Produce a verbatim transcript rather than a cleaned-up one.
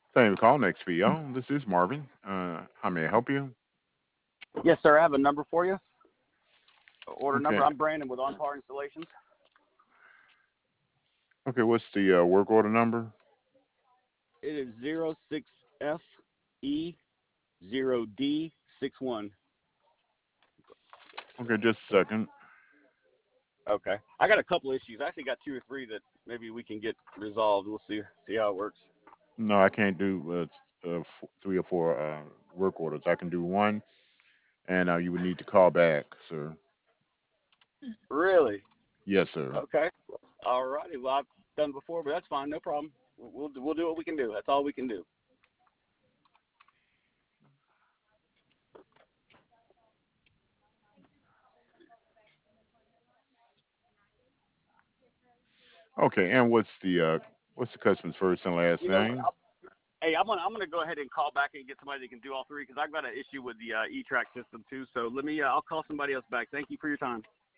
Thank you for calling X P O. This is Marvin. Uh, how may I help you? Yes, sir. I have a number for you. Order number. Okay. I'm Brandon with On Par Installations. Okay. What's the uh, work order number? It is zero six F E zero D six one. Okay, just a second. Okay. I got a couple issues. I actually got two or three that maybe we can get resolved. We'll see see how it works. No, I can't do uh, uh, f- three or four uh, work orders. I can do one, and uh, you would need to call back, sir. Really? Yes, sir. Okay. All righty. Well, I've done it before, but that's fine. No problem. We'll we'll do what we can do. That's all we can do. Okay, and what's the uh, what's the customer's first and last You know, name? hey, I'm gonna I'm gonna go ahead and call back and get somebody that can do all three because I've got an issue with the uh, E-Track system too. So let me uh, I'll call somebody else back. Thank you for your time.